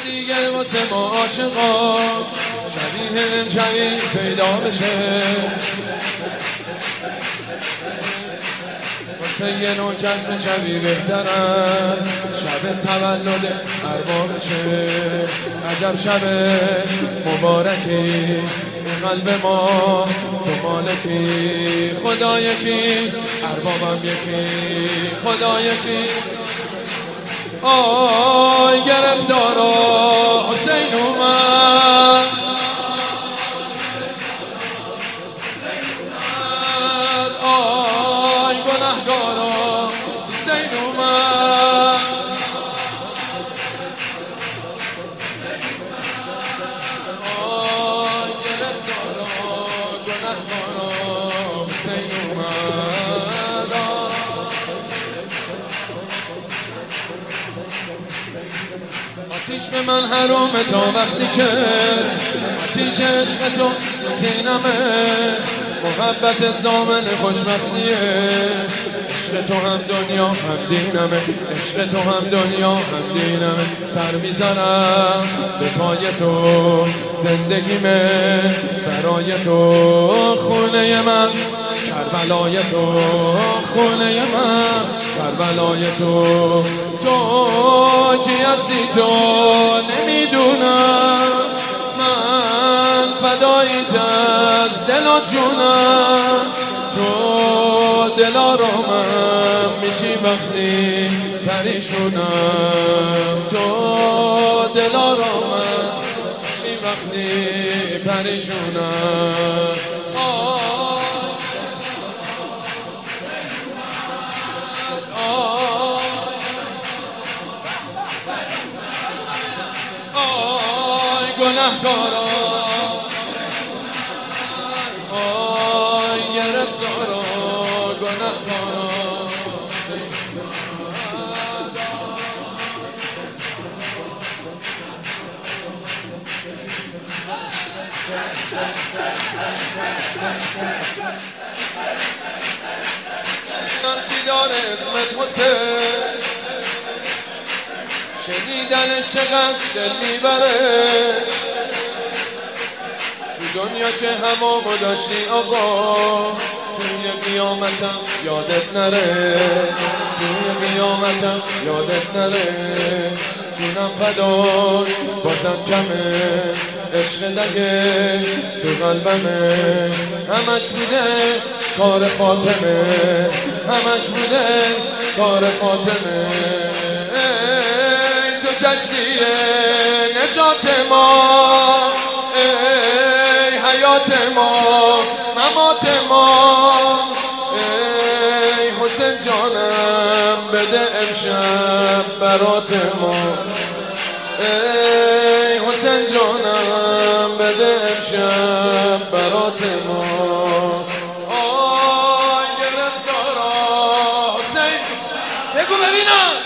دیگه واسه ما عاشقا شبیه امشبی پیدا بشه، واسه یه نوکت شبی بهترن شب تولد اربابشه. عجب شب مبارکی این قلب ما تو مالکی، خدا یکی اربابم یکی، خدا یکی. آی گرفتارا حسین اومد، آی گناهگارا حسین اومد، آی گرفتارا گناهگارا حسین اومد. آتیش به من حرامه تا وقتی که آتیش عشق تو زینمه، محبت زامن خوشبختیه، عشق تو هم دنیا هم دینمه، عشق تو هم دنیا هم دینمه. سر میزنم به پای تو زندگیمه برای تو، خونه من کربلای تو، خونه من کربلای تو. تو کی هستی تو نمیدونم، من فداییت از دل و جونم. تو دلارامم میشی وقتی پریشونم، تو دلارامم میشی وقتی پریشونم. گناهگارا آی گرفتارا گناهگارا، من چی داره اسمت حسین، شنیدنش چقدر دل میبره، تو دنیا که همامو داشتی آقا، توی قیامتم یادت نره، توی قیامتم یادت نره. جونم فدای بازم کمه، عشق دگه تو قلبمه، همش بوده کار فاطمه، همش بوده کار فاطمه. کشتی نجات ما، ای حیات ما ممات ما، ای حسین جانم بده امشب برات ما، ای حسین جانم بده امشب برات ما. آی گرفتارا حسین بگو ببینم